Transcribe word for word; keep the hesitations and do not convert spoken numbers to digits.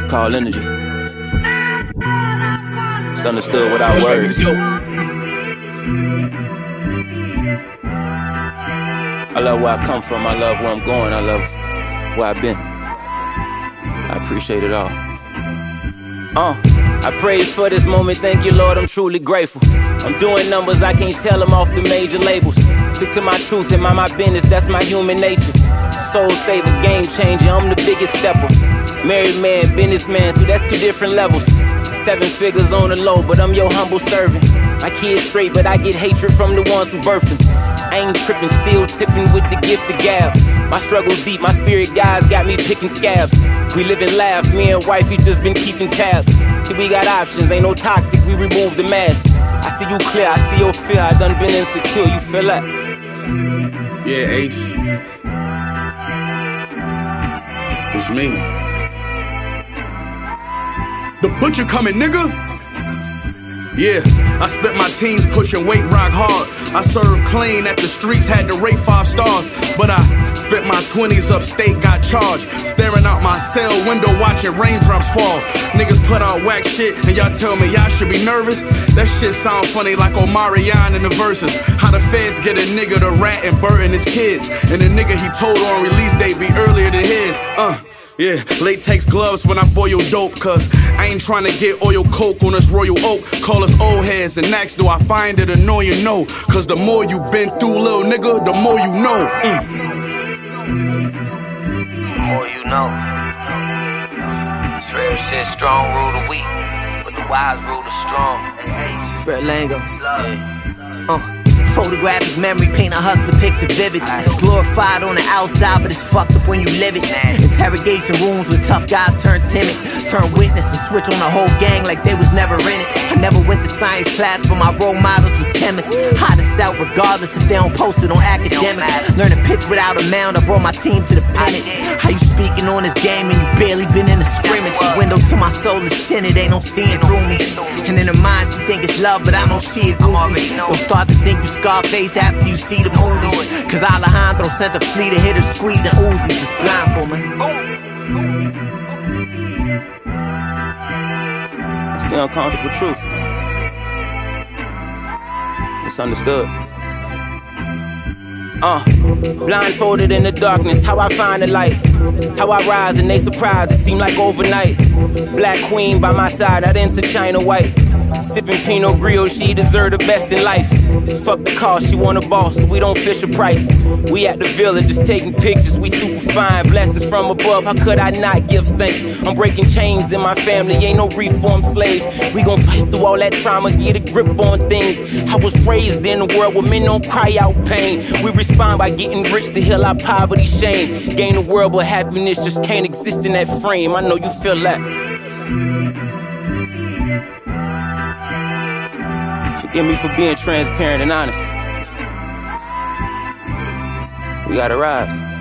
called energy. It's understood without words. I love where I come from, I love where I'm going, I love where I've been. I appreciate it all. Uh, I praise for this moment, thank you Lord, I'm truly grateful. I'm doing numbers, I can't tell them off the major labels. Stick to my truth and mind my business, that's my human nature. Soul saver, game changer, I'm the biggest stepper. Married man, businessman, so that's two different levels. Seven figures on the low, but I'm your humble servant. My kids straight, but I get hatred from the ones who birthed them. I ain't tripping, still tipping with the gift of gab. My struggle deep, my spirit guys got me picking scabs. We live and laugh, me and wifey just been keeping tabs. See, we got options, ain't no toxic, we remove the mask. I see you clear, I see your fear, I done been insecure, you feel that? Yeah, Ace. It's me. The butcher coming, nigga. Yeah, I spent my teens pushing weight rock hard. I served clean at the streets, had to rate five stars. But I spent my twenties upstate, got charged. Staring out my cell window, watching raindrops fall. Niggas put out whack shit, and y'all tell me y'all should be nervous? That shit sound funny like Omarion in the verses. How the feds get a nigga to rat and burden his kids. And the nigga he told on release date be earlier than his. Uh. Yeah, latex gloves when I boil dope, cause I ain't trying to get oil coke on this royal oak. Call us old heads and ask, do I find it annoying? No, cause the more you been through, little nigga, the more you know. Mm. The more you know. It's real shit, strong rule the weak, but the wise rule the strong. Fred Lango. Uh. Photographic memory, paint a hustler picture vivid. It's glorified on the outside, but it's fucked up when you live it. Interrogation rooms where tough guys turn timid, turn witness and switch on the whole gang like they was never in it. I never went to science class, but my role models was chemists. Hottest out regardless if they don't post it on academics. Learn to pitch without a mound, I brought my team to the pennant. How you speaking on this game and you barely been in a scrimmage? The window to my soul is tinted, ain't no seeing through me. And in her mind she think it's love, but I know she agree. Don't start to think you Scarface after you see the movie. Cause Alejandro sent the fleet of hitters squeezing Uzis. It's Blanco, man. It's the uncomfortable truth. It's understood. Uh, blindfolded in the darkness, how I find the light. How I rise and they surprised, it seemed like overnight. Black queen by my side, I didn't see China white. Sipping Pinot Grillo, she deserve the best in life. Fuck the cost, she want a boss, so we don't fish a price. We at the villa, just taking pictures, we super fine. Blessings from above, how could I not give thanks? I'm breaking chains in my family, ain't no reformed slaves. We gon' fight through all that trauma, get a grip on things. I was raised in a world where men don't cry out pain. We respond by getting rich to heal our poverty, shame. Gain the world, but happiness just can't exist in that frame. I know you feel that. Forgive me for being transparent and honest. We gotta rise.